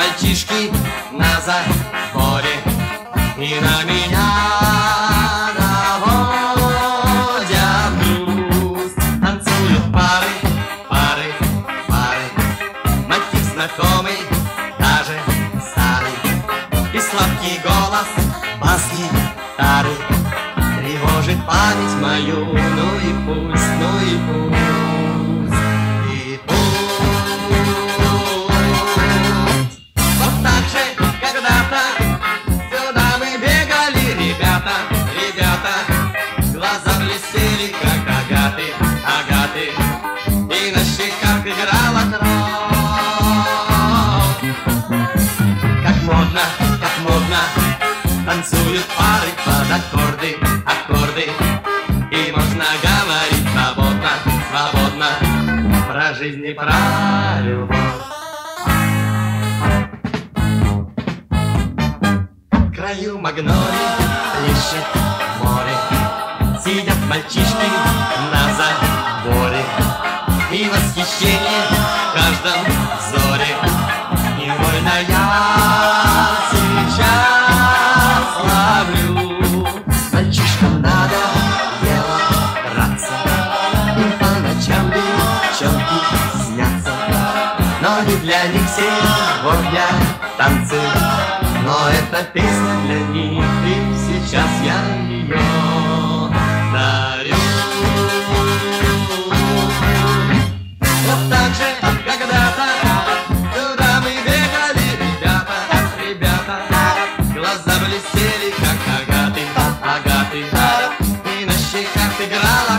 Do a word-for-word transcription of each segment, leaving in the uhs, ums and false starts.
мальчишки на заборе, и на меня наводят грусть. Танцуют пары, пары, пары, мотив знакомый, даже старый, и сладкий голос бас-гитары тревожит память мою. Ну и пусть, ну и пусть, и пусть. Вот так же когда-то сюда мы бегали, ребята, ребята, глаза блестели, как агаты, агаты, и на щеках играла кровь. Как модно, как модно танцуют пары под аккорды, аккорды, и можно говорить свободно, свободно про жизнь и про любовь. В краю магнолий плещет море, сидят мальчишки на заборе, и восхищение в каждом взоре. Невольно я сейчас ловлю. Мальчишкам надо дело драться, им по ночам девчонки снятся, но не для них сегодня танцы, но эта песня для них, и сейчас я ее дарю. Вот так же когда-то туда мы бегали, ребята, ребята, глаза блестели, как агаты, агаты, и на щеках играла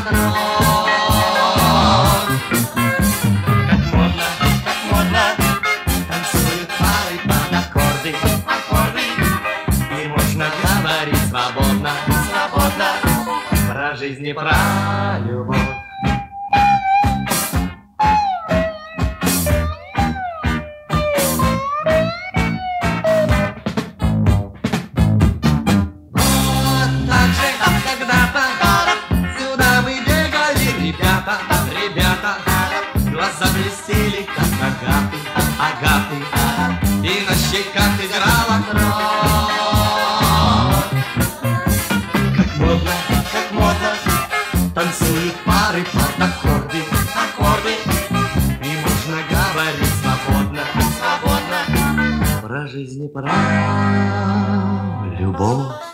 кровь. Как модно, как модно танцуют пары под аккорды, аккорды, и можно говорить свободно, свободно про жизнь и про любовь. Ребята, ребята, глаза блестели, как агаты, агаты, и на щеках играла кровь. Как модно, как модно танцуют пары под аккорды, аккорды, и можно говорить свободно, свободно про жизнь и про любовь.